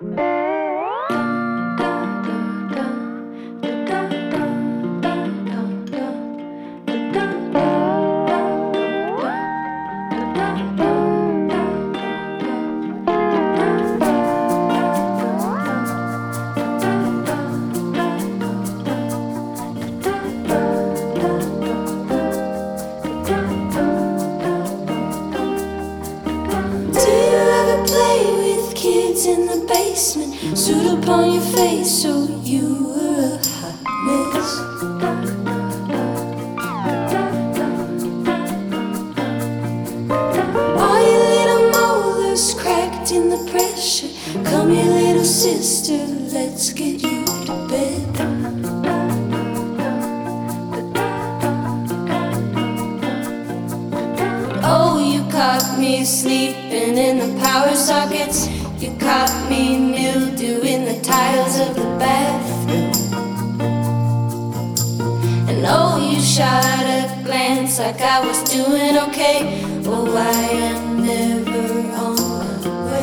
In the basement, suit upon your face, so you were a hot mess. All your little molars cracked in the pressure. Come here, little sister, let's get you to bed. Oh, you caught me sleeping in the power sockets. You caught me mildew in the tiles of the bathroom. And oh, you shot a glance like I was doing okay. Oh, I am never on my way.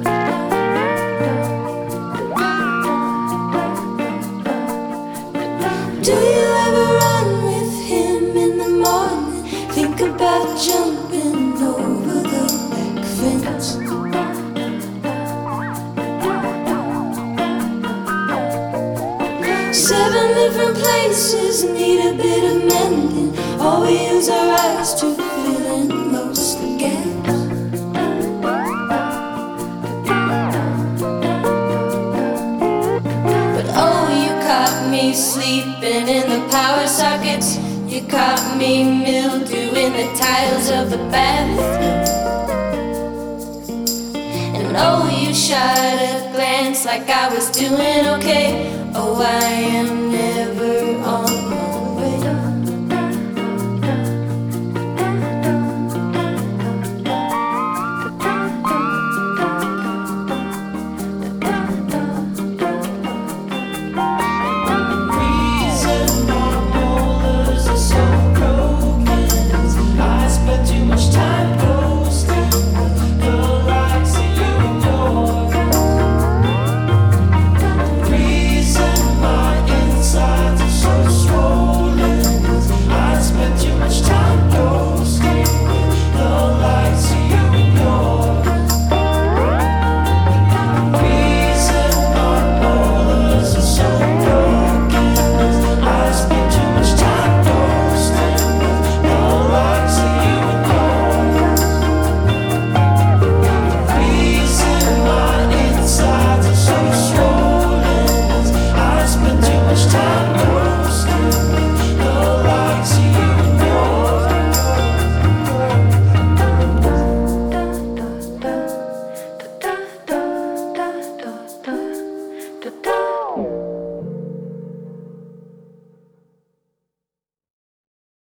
Do you ever run with him in the morning? Think about jumping over the back fence. Seven different places need a bit of mending. All we use our eyes to fill in most of the gaps. But oh, you caught me sleeping in the power sockets. You caught me mildew in the tiles of the bathroom. And oh, you shot a glance like I was doing okay. Oh, I am never